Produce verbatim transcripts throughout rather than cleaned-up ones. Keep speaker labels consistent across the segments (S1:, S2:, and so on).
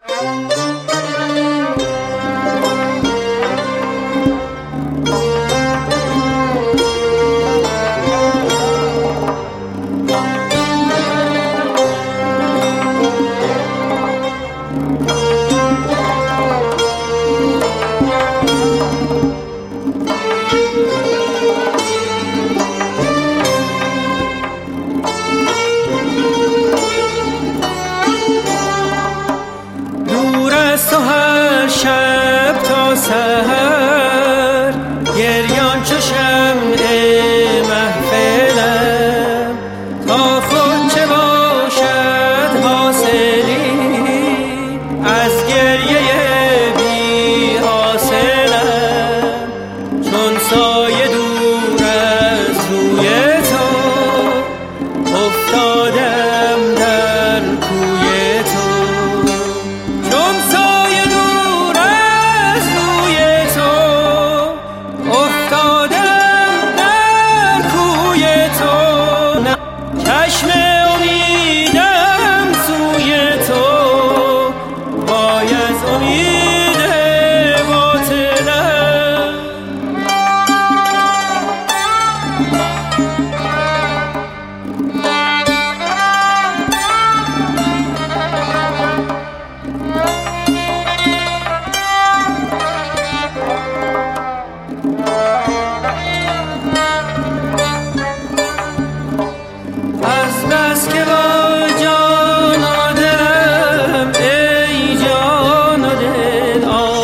S1: شب تا سحر گریان چو شمع محفلم، تا خود چه باشد حاصلی از گریه بی حاصلم. چون سایه دور از روی تو افتادم در کوی تو. چون سایه دور از روی تو افتادم در کوی تو. چشم امیدم سوی تو وای از امید باطلم. از بس که با جان آدم ای جان و دل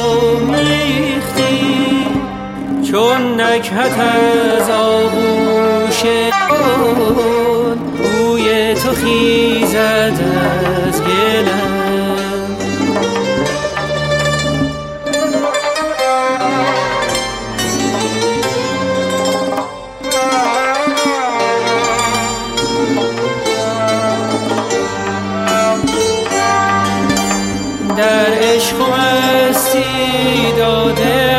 S1: آمیختی، چون نکهت از آغوش کن بوی تو خیزد از گلم. در عشق و مستی داده